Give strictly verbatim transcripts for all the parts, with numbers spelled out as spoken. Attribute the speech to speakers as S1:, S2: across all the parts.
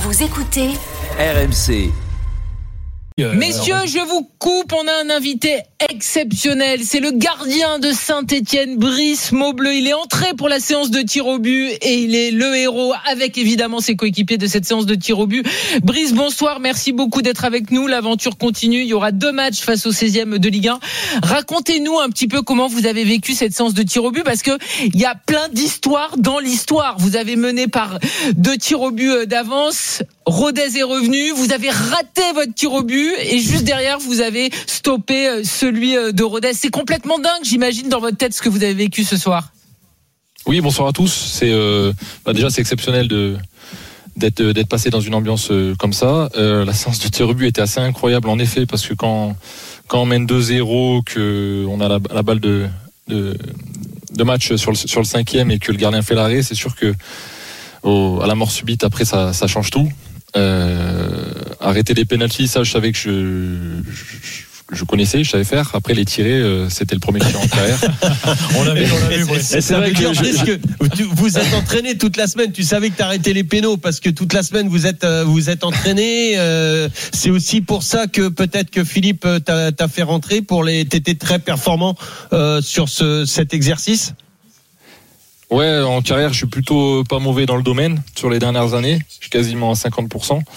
S1: Vous écoutez
S2: R M C.
S3: Messieurs, je vous coupe, on a un invité exceptionnel, c'est le gardien de Saint-Etienne, Brice Maubleu. Il est entré pour la séance de tir au but et il est le héros avec évidemment ses coéquipiers de cette séance de tir au but. Brice, bonsoir, merci beaucoup d'être avec nous, l'aventure continue, il y aura deux matchs face au seizième de Ligue un. Racontez-nous un petit peu comment vous avez vécu cette séance de tir au but, parce que il y a plein d'histoires dans l'histoire. Vous avez mené par deux tirs au but d'avance, Rodez est revenu, vous avez raté votre tir au but et juste derrière vous avez stoppé celui de Rodez. C'est complètement dingue, j'imagine, dans votre tête ce que vous avez vécu ce soir.
S4: Oui, bonsoir à tous. C'est euh, bah déjà c'est exceptionnel de d'être d'être passé dans une ambiance euh, comme ça. Euh, la séance de tir au but était assez incroyable en effet, parce que quand quand on mène deux zéro, que on a la, la balle de, de de match sur le sur le cinquième et que le gardien fait l'arrêt, c'est sûr que au, à la mort subite après ça ça change tout. Euh, arrêter les pénaltys, ça je savais que je, je, je connaissais, je savais faire. Après les tirer, euh, c'était le premier tir en carrière.
S5: on l'a vu, on l'a vu. Ouais.
S6: C'est, c'est vrai que, je, je... que tu, vous êtes entraîné toute la semaine. Tu savais que t'arrêtais les pénaux parce que toute la semaine vous êtes vous êtes entraîné. Euh, c'est aussi pour ça que peut-être que Philippe t'a, t'a fait rentrer pour les. T'étais très performant euh, sur ce cet exercice.
S4: Ouais, en carrière, je suis plutôt pas mauvais dans le domaine sur les dernières années. Je suis quasiment à cinquante pour cent.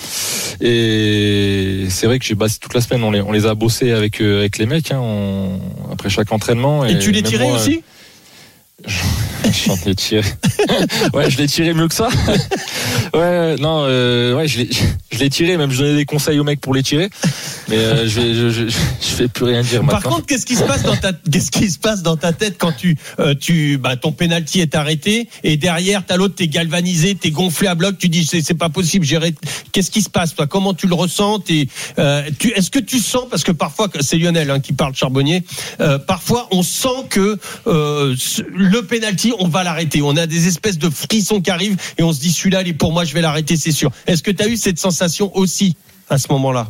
S4: Et c'est vrai que j'ai basé toute la semaine, on les, on les a bossés avec, euh, avec les mecs, hein, on, après chaque entraînement.
S6: Et, et tu les tirais moi, aussi
S4: euh, J'en ai tiré. Ouais, je l'ai tiré mieux que ça. Ouais, non, euh, ouais, je l'ai, je l'ai tiré. Même je donnais des conseils aux mecs pour les tirer. Mais euh, je vais, je, je, je vais plus rien dire maintenant.
S6: Par contre, qu'est-ce qui se passe dans ta, qu'est-ce qui se passe dans ta tête quand tu, euh, tu, bah, ton penalty est arrêté et derrière t'as l'autre, t'es galvanisé, t'es gonflé à bloc, tu dis c'est, c'est pas possible. J'ai arrêté. Qu'est-ce qui se passe, toi? Comment tu le ressens? T'es, euh, tu, est-ce que tu sens, parce que parfois c'est Lionel hein, qui parle, Charbonnier. Euh, parfois on sent que euh, le penalty, on va l'arrêter. On a des espèces de frissons qui arrivent et on se dit celui-là, il est pour moi, je vais l'arrêter, c'est sûr. Est-ce que tu as eu cette sensation aussi à ce moment-là?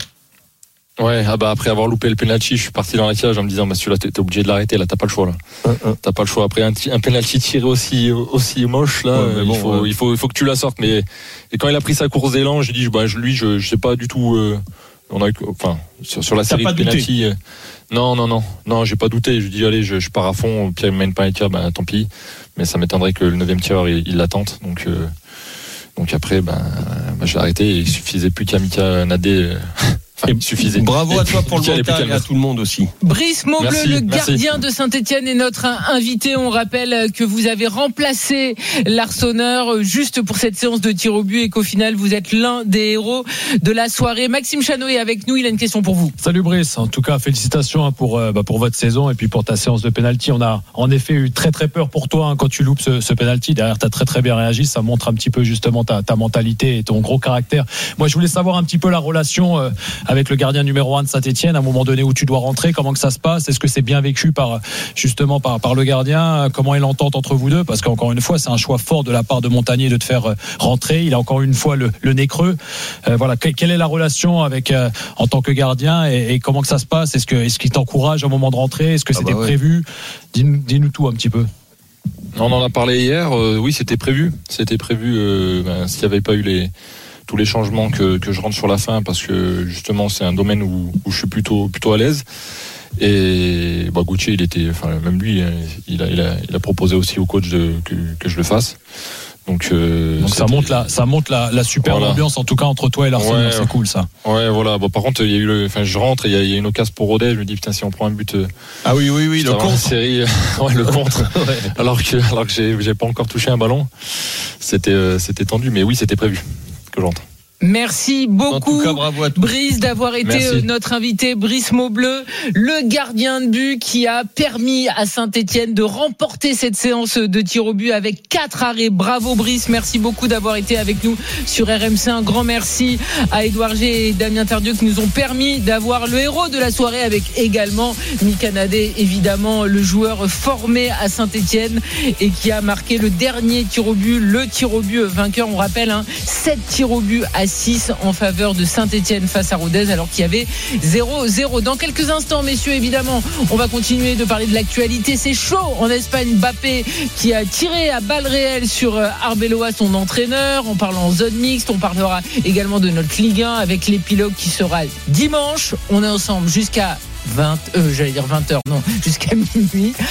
S4: Ouais, ah bah après avoir loupé le penalty, je suis parti dans la cage en me disant bah celui-là t'es, t'es obligé de l'arrêter, là t'as pas le choix là. Uh-uh. T'as pas le choix. Après un, un penalty tiré aussi aussi moche là, ouais, bon, il faut ouais. il faut il faut que tu la sortes. Mais et quand il a pris sa course d'élan, j'ai dit bah je, lui je je sais pas du tout. Euh, on a eu, enfin sur, sur la série de penalty. Euh, non non non non, j'ai pas douté. Je dis allez je, je pars à fond. Au pire il me mène pas un tir, bah tant pis. Mais ça m'étonnerait que le neuvième tireur il, il l'attente. Donc euh, donc après ben bah, je l'ai arrêté. Et il suffisait plus qu'à Mika Nadé. Euh, Enfin, il suffisait.
S6: Bravo à toi pour le mental et à tout le monde aussi.
S3: Brice Maubleu, merci, le gardien merci. de Saint-Etienne, est notre invité. On rappelle que vous avez remplacé l'Arseneur juste pour cette séance de tir au but et qu'au final vous êtes l'un des héros de la soirée. Maxime Chanot est avec nous, il a une question pour vous.
S5: Salut Brice, en tout cas félicitations pour, bah, pour votre saison et puis pour ta séance de pénalty. On a en effet eu très très peur pour toi hein, quand tu loupes ce, ce pénalty. Derrière tu as très très bien réagi, ça montre un petit peu justement ta, ta mentalité et ton gros caractère. Moi je voulais savoir un petit peu la relation euh, avec le gardien numéro un de Saint-Etienne, à un moment donné où tu dois rentrer, comment que ça se passe? Est-ce que c'est bien vécu par justement par, par le gardien? Comment est l'entente entre vous deux? Parce qu'encore une fois, c'est un choix fort de la part de Montagnier de te faire rentrer. Il a encore une fois le, le nez creux. Euh, voilà, quelle est la relation avec euh, en tant que gardien et, et comment que ça se passe? Est-ce que est-ce qu'il t'encourage au moment de rentrer? Est-ce que c'était ah bah ouais. prévu? Dis-nous, dis-nous tout un petit peu.
S4: On en a parlé hier. Euh, oui, c'était prévu. C'était prévu. Euh, ben, s'il n'y avait pas eu les tous les changements que, que je rentre sur la fin, parce que justement c'est un domaine où, où je suis plutôt plutôt à l'aise. Et bah, Gauthier, il était, enfin même lui, il a, il a, il a proposé aussi au coach de, que, que je le fasse. Donc, euh,
S5: Donc ça monte la, ça monte la, la super voilà. ambiance en tout cas entre toi et l'Arsenal, ouais, c'est cool ça.
S4: Ouais, voilà. Bon, par contre, il y a eu le, enfin, je rentre, il y a, il y a une occasion pour Rodez. Je me dis putain, si on prend un but.
S6: Ah oui, oui, oui, le contre.
S4: Série, ouais, le contre. ouais. Alors que, alors que j'ai, j'ai pas encore touché un ballon. C'était, euh, c'était tendu, mais oui, c'était prévu que j'entre.
S3: Merci beaucoup,
S6: cas, bravo à tous.
S3: Brice, d'avoir été Merci. notre invité. Brice Maubleu, le gardien de but qui a permis à Saint-Etienne de remporter cette séance de tir au but avec quatre arrêts. Bravo Brice, merci beaucoup d'avoir été avec nous sur R M C. Un grand merci à Édouard G et Damien Tardieu qui nous ont permis d'avoir le héros de la soirée avec également Mika Nadé, évidemment le joueur formé à Saint-Etienne et qui a marqué le dernier tir au but, le tir au but vainqueur. On rappelle, hein, sept tirs au but à six en faveur de Saint-Etienne face à Rodez, alors qu'il y avait zéro zéro. Dans quelques instants, messieurs, évidemment, on va continuer de parler de l'actualité. C'est chaud en Espagne. Mbappé qui a tiré à balles réelles sur Arbeloa, son entraîneur. En parlant en zone mixte, on parlera également de notre Ligue un avec l'épilogue qui sera dimanche. On est ensemble jusqu'à vingt, euh, j'allais dire vingt heures, non, jusqu'à minuit